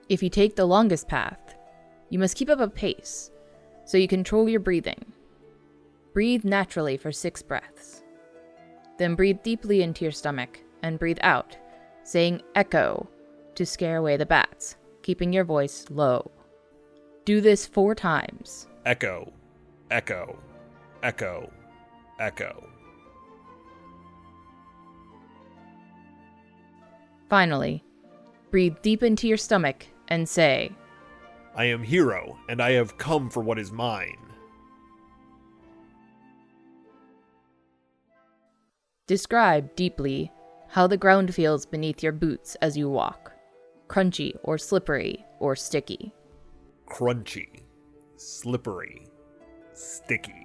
If you take the longest path, you must keep up a pace, so you control your breathing. Breathe naturally for 6 breaths. Then breathe deeply into your stomach and breathe out, saying echo to scare away the bats, keeping your voice low. Do this 4 times. Echo, echo, echo, echo. Finally, breathe deep into your stomach and say, I am Hero, and I have come for what is mine. Describe deeply how the ground feels beneath your boots as you walk. Crunchy or slippery or sticky. Crunchy, slippery, sticky.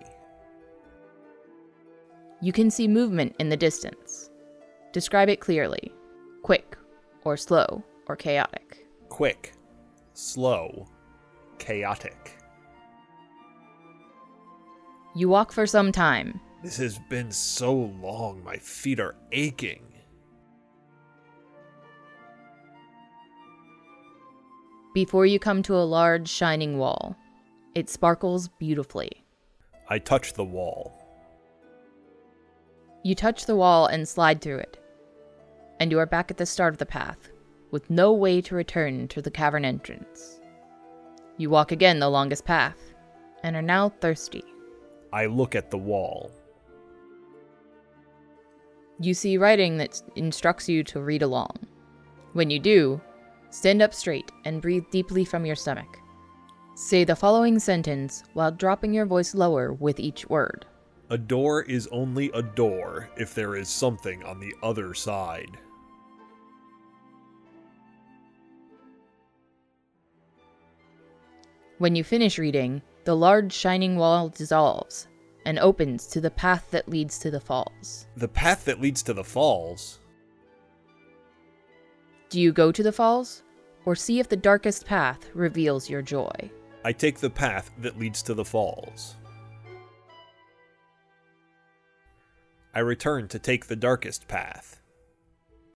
You can see movement in the distance. Describe it clearly. Quick or slow or chaotic. Quick, slow, chaotic. You walk for some time. This has been so long, my feet are aching. Before you come to a large, shining wall. It sparkles beautifully. I touch the wall. You touch the wall and slide through it. And you are back at the start of the path, with no way to return to the cavern entrance. You walk again the longest path, and are now thirsty. I look at the wall. You see writing that instructs you to read along. When you do, stand up straight and breathe deeply from your stomach. Say the following sentence while dropping your voice lower with each word. A door is only a door if there is something on the other side. When you finish reading, the large shining wall dissolves and opens to the path that leads to the falls. The path that leads to the falls? Do you go to the falls, or see if the darkest path reveals your joy? I take the path that leads to the falls. I return to take the darkest path.